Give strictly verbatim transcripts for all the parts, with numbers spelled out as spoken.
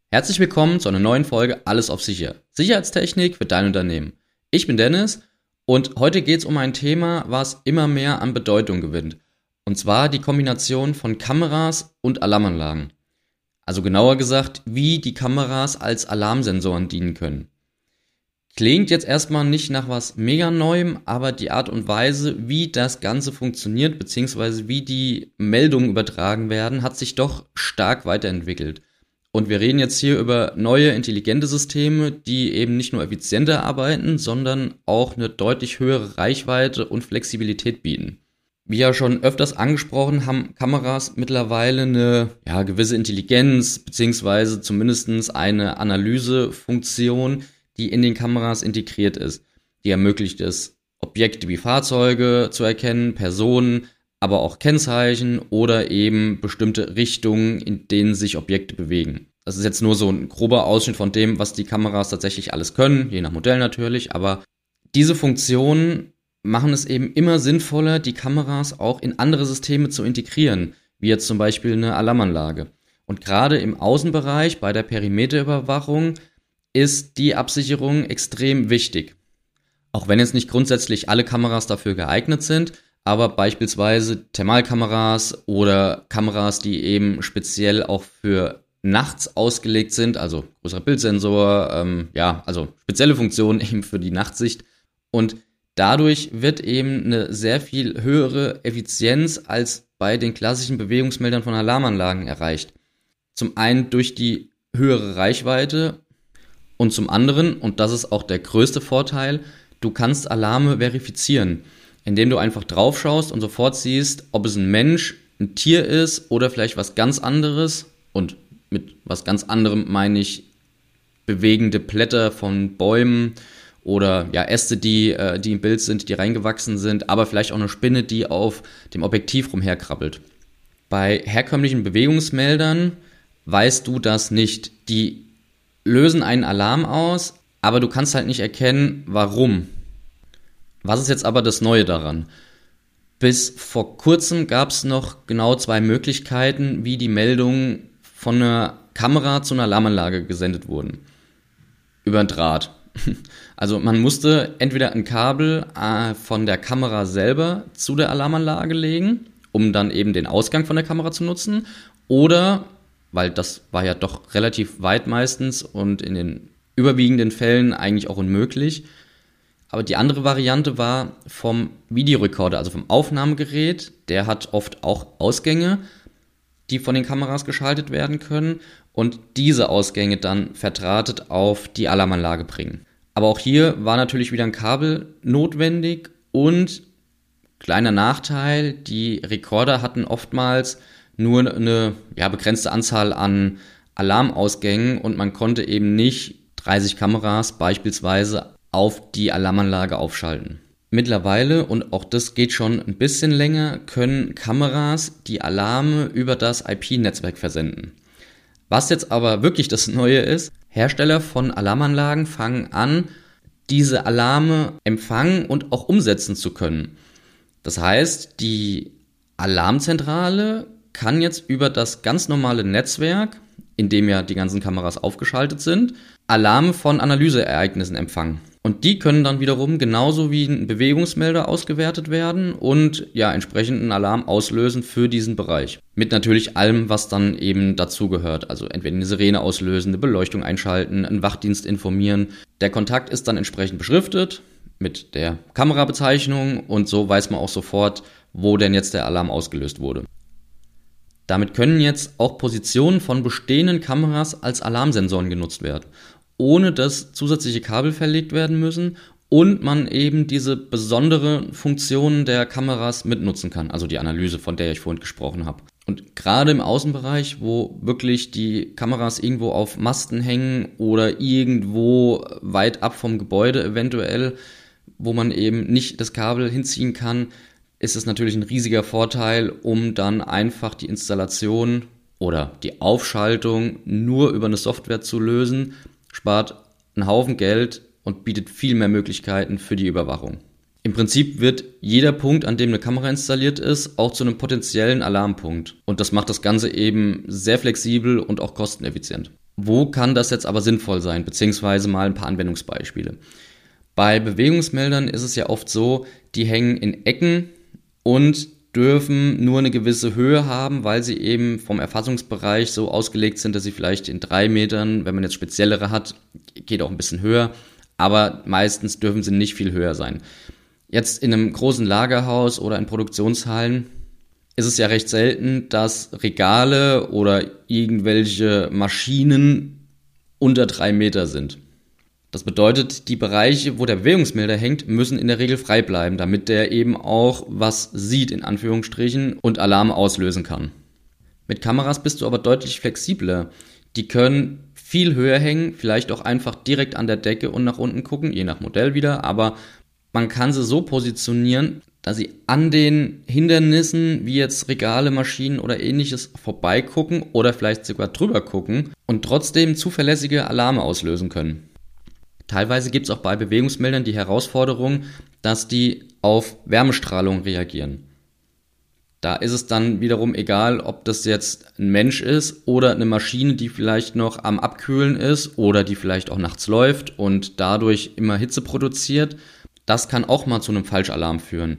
Herzlich willkommen zu einer neuen Folge Alles auf Sicher. Sicherheitstechnik für dein Unternehmen. Ich bin Dennis und heute geht es um ein Thema, was immer mehr an Bedeutung gewinnt. Und zwar die Kombination von Kameras und Alarmanlagen. Also genauer gesagt, wie die Kameras als Alarmsensoren dienen können. Klingt jetzt erstmal nicht nach was mega Neuem, aber die Art und Weise, wie das Ganze funktioniert, beziehungsweise wie die Meldungen übertragen werden, hat sich doch stark weiterentwickelt. Und wir reden jetzt hier über neue, intelligente Systeme, die eben nicht nur effizienter arbeiten, sondern auch eine deutlich höhere Reichweite und Flexibilität bieten. Wie ja schon öfters angesprochen, haben Kameras mittlerweile eine ja, gewisse Intelligenz, beziehungsweise zumindest eine Analysefunktion, die in den Kameras integriert ist. Die ermöglicht es, Objekte wie Fahrzeuge zu erkennen, Personen, aber auch Kennzeichen oder eben bestimmte Richtungen, in denen sich Objekte bewegen. Das ist jetzt nur so ein grober Ausschnitt von dem, was die Kameras tatsächlich alles können, je nach Modell natürlich, aber diese Funktionen machen es eben immer sinnvoller, die Kameras auch in andere Systeme zu integrieren, wie jetzt zum Beispiel eine Alarmanlage. Und gerade im Außenbereich bei der Perimeterüberwachung ist die Absicherung extrem wichtig. Auch wenn jetzt nicht grundsätzlich alle Kameras dafür geeignet sind, aber beispielsweise Thermalkameras oder Kameras, die eben speziell auch für nachts ausgelegt sind, also größerer Bildsensor, ähm, ja, also spezielle Funktionen eben für die Nachtsicht. Und dadurch wird eben eine sehr viel höhere Effizienz als bei den klassischen Bewegungsmeldern von Alarmanlagen erreicht. Zum einen durch die höhere Reichweite und zum anderen, und das ist auch der größte Vorteil, du kannst Alarme verifizieren, indem du einfach drauf schaust und sofort siehst, ob es ein Mensch, ein Tier ist oder vielleicht was ganz anderes. Und mit was ganz anderem meine ich bewegende Blätter von Bäumen oder ja Äste, die, äh, die im Bild sind, die reingewachsen sind, aber vielleicht auch eine Spinne, die auf dem Objektiv rumherkrabbelt. Bei herkömmlichen Bewegungsmeldern weißt du das nicht. Die lösen einen Alarm aus, aber du kannst halt nicht erkennen, warum. Was ist jetzt aber das Neue daran? Bis vor kurzem gab es noch genau zwei Möglichkeiten, wie die Meldungen von einer Kamera zu einer Alarmanlage gesendet wurden. Über einen Draht. Also man musste entweder ein Kabel äh, von der Kamera selber zu der Alarmanlage legen, um dann eben den Ausgang von der Kamera zu nutzen, oder, weil das war ja doch relativ weit meistens und in den überwiegenden Fällen eigentlich auch unmöglich, aber die andere Variante war vom Videorekorder, also vom Aufnahmegerät. Der hat oft auch Ausgänge, die von den Kameras geschaltet werden können und diese Ausgänge dann verdrahtet auf die Alarmanlage bringen. Aber auch hier war natürlich wieder ein Kabel notwendig und kleiner Nachteil, die Rekorder hatten oftmals nur eine ja, begrenzte Anzahl an Alarmausgängen und man konnte eben nicht dreißig Kameras beispielsweise auf die Alarmanlage aufschalten. Mittlerweile, und auch das geht schon ein bisschen länger, können Kameras die Alarme über das I P-Netzwerk versenden. Was jetzt aber wirklich das Neue ist, Hersteller von Alarmanlagen fangen an, diese Alarme empfangen und auch umsetzen zu können. Das heißt, die Alarmzentrale kann jetzt über das ganz normale Netzwerk, in dem ja die ganzen Kameras aufgeschaltet sind, Alarme von Analyseereignissen empfangen. Und die können dann wiederum genauso wie ein Bewegungsmelder ausgewertet werden und ja entsprechend einen Alarm auslösen für diesen Bereich. Mit natürlich allem, was dann eben dazugehört. Also entweder eine Sirene auslösen, eine Beleuchtung einschalten, einen Wachdienst informieren. Der Kontakt ist dann entsprechend beschriftet mit der Kamerabezeichnung und so weiß man auch sofort, wo denn jetzt der Alarm ausgelöst wurde. Damit können jetzt auch Positionen von bestehenden Kameras als Alarmsensoren genutzt werden, ohne dass zusätzliche Kabel verlegt werden müssen und man eben diese besondere Funktionen der Kameras mitnutzen kann, also die Analyse, von der ich vorhin gesprochen habe. Und gerade im Außenbereich, wo wirklich die Kameras irgendwo auf Masten hängen oder irgendwo weit ab vom Gebäude eventuell, wo man eben nicht das Kabel hinziehen kann, ist es natürlich ein riesiger Vorteil, um dann einfach die Installation oder die Aufschaltung nur über eine Software zu lösen, spart einen Haufen Geld und bietet viel mehr Möglichkeiten für die Überwachung. Im Prinzip wird jeder Punkt, an dem eine Kamera installiert ist, auch zu einem potenziellen Alarmpunkt. Und das macht das Ganze eben sehr flexibel und auch kosteneffizient. Wo kann das jetzt aber sinnvoll sein, beziehungsweise mal ein paar Anwendungsbeispiele. Bei Bewegungsmeldern ist es ja oft so, die hängen in Ecken und dürfen nur eine gewisse Höhe haben, weil sie eben vom Erfassungsbereich so ausgelegt sind, dass sie vielleicht in drei Metern, wenn man jetzt speziellere hat, geht auch ein bisschen höher, aber meistens dürfen sie nicht viel höher sein. Jetzt in einem großen Lagerhaus oder in Produktionshallen ist es ja recht selten, dass Regale oder irgendwelche Maschinen unter drei Meter sind. Das bedeutet, die Bereiche, wo der Bewegungsmelder hängt, müssen in der Regel frei bleiben, damit der eben auch was sieht, in Anführungsstrichen, und Alarm auslösen kann. Mit Kameras bist du aber deutlich flexibler. Die können viel höher hängen, vielleicht auch einfach direkt an der Decke und nach unten gucken, je nach Modell wieder, aber man kann sie so positionieren, dass sie an den Hindernissen, wie jetzt Regale, Maschinen oder ähnliches, vorbeigucken oder vielleicht sogar drüber gucken und trotzdem zuverlässige Alarme auslösen können. Teilweise gibt es auch bei Bewegungsmeldern die Herausforderung, dass die auf Wärmestrahlung reagieren. Da ist es dann wiederum egal, ob das jetzt ein Mensch ist oder eine Maschine, die vielleicht noch am Abkühlen ist oder die vielleicht auch nachts läuft und dadurch immer Hitze produziert. Das kann auch mal zu einem Falschalarm führen.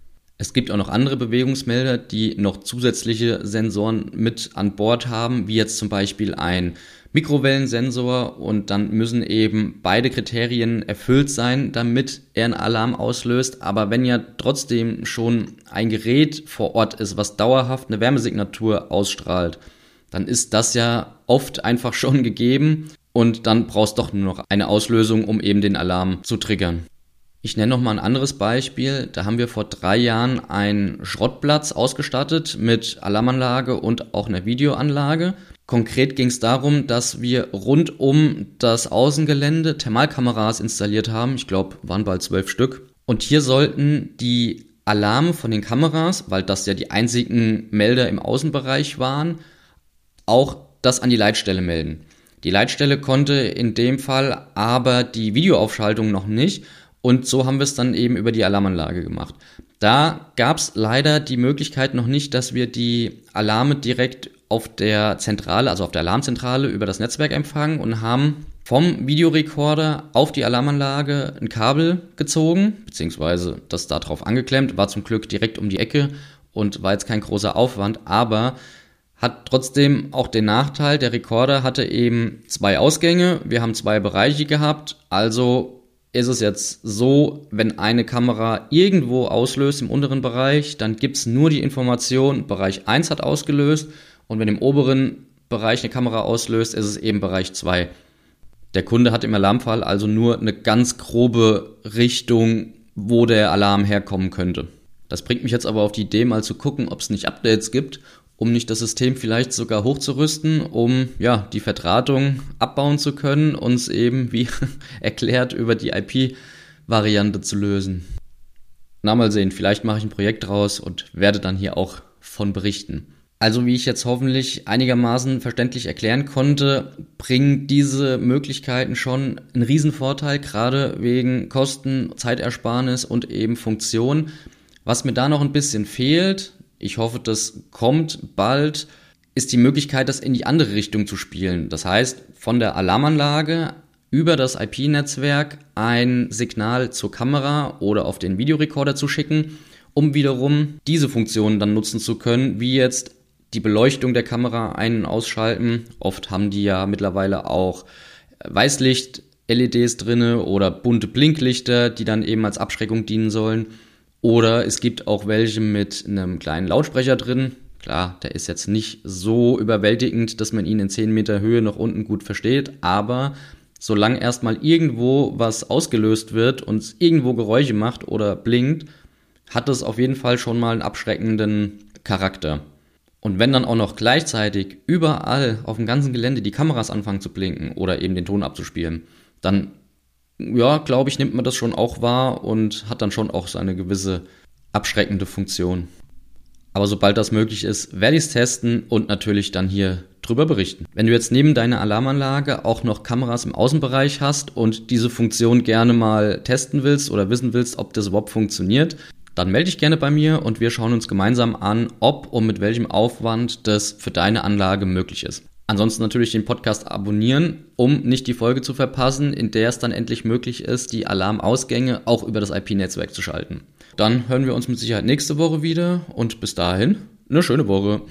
Es gibt auch noch andere Bewegungsmelder, die noch zusätzliche Sensoren mit an Bord haben, wie jetzt zum Beispiel ein Mikrowellensensor, und dann müssen eben beide Kriterien erfüllt sein, damit er einen Alarm auslöst. Aber wenn ja trotzdem schon ein Gerät vor Ort ist, was dauerhaft eine Wärmesignatur ausstrahlt, dann ist das ja oft einfach schon gegeben und dann brauchst du doch nur noch eine Auslösung, um eben den Alarm zu triggern. Ich nenne noch mal ein anderes Beispiel. Da haben wir vor drei Jahren einen Schrottplatz ausgestattet mit Alarmanlage und auch einer Videoanlage. Konkret ging es darum, dass wir rund um das Außengelände Thermalkameras installiert haben. Ich glaube, waren bald zwölf Stück. Und hier sollten die Alarme von den Kameras, weil das ja die einzigen Melder im Außenbereich waren, auch das an die Leitstelle melden. Die Leitstelle konnte in dem Fall aber die Videoaufschaltung noch nicht. Und so haben wir es dann eben über die Alarmanlage gemacht. Da gab es leider die Möglichkeit noch nicht, dass wir die Alarme direkt auf der Zentrale, also auf der Alarmzentrale über das Netzwerk empfangen und haben vom Videorekorder auf die Alarmanlage ein Kabel gezogen, beziehungsweise das da drauf angeklemmt, war zum Glück direkt um die Ecke und war jetzt kein großer Aufwand, aber hat trotzdem auch den Nachteil, der Rekorder hatte eben zwei Ausgänge, wir haben zwei Bereiche gehabt, also ist es jetzt so, wenn eine Kamera irgendwo auslöst im unteren Bereich, dann gibt es nur die Information, Bereich eins hat ausgelöst, und wenn im oberen Bereich eine Kamera auslöst, ist es eben Bereich zwei. Der Kunde hat im Alarmfall also nur eine ganz grobe Richtung, wo der Alarm herkommen könnte. Das bringt mich jetzt aber auf die Idee, mal zu gucken, ob es nicht Updates gibt, um nicht das System vielleicht sogar hochzurüsten, um ja die Verdrahtung abbauen zu können, uns eben, wie erklärt, über die I P-Variante zu lösen. Na, mal sehen, vielleicht mache ich ein Projekt draus und werde dann hier auch von berichten. Also wie ich jetzt hoffentlich einigermaßen verständlich erklären konnte, bringen diese Möglichkeiten schon einen Riesenvorteil, gerade wegen Kosten, Zeitersparnis und eben Funktion. Was mir da noch ein bisschen fehlt, ich hoffe, das kommt bald, ist die Möglichkeit, das in die andere Richtung zu spielen. Das heißt, von der Alarmanlage über das I P-Netzwerk ein Signal zur Kamera oder auf den Videorekorder zu schicken, um wiederum diese Funktionen dann nutzen zu können, wie jetzt die Beleuchtung der Kamera ein- und ausschalten. Oft haben die ja mittlerweile auch Weißlicht-L E Ds drinne oder bunte Blinklichter, die dann eben als Abschreckung dienen sollen. Oder es gibt auch welche mit einem kleinen Lautsprecher drin. Klar, der ist jetzt nicht so überwältigend, dass man ihn in zehn Meter Höhe noch unten gut versteht, aber solange erstmal irgendwo was ausgelöst wird und irgendwo Geräusche macht oder blinkt, hat es auf jeden Fall schon mal einen abschreckenden Charakter. Und wenn dann auch noch gleichzeitig überall auf dem ganzen Gelände die Kameras anfangen zu blinken oder eben den Ton abzuspielen, dann, ja, glaube ich, nimmt man das schon auch wahr und hat dann schon auch seine gewisse abschreckende Funktion. Aber sobald das möglich ist, werde ich es testen und natürlich dann hier drüber berichten. Wenn du jetzt neben deiner Alarmanlage auch noch Kameras im Außenbereich hast und diese Funktion gerne mal testen willst oder wissen willst, ob das überhaupt funktioniert, dann melde dich gerne bei mir und wir schauen uns gemeinsam an, ob und mit welchem Aufwand das für deine Anlage möglich ist. Ansonsten natürlich den Podcast abonnieren, um nicht die Folge zu verpassen, in der es dann endlich möglich ist, die Alarmausgänge auch über das I P-Netzwerk zu schalten. Dann hören wir uns mit Sicherheit nächste Woche wieder und bis dahin eine schöne Woche.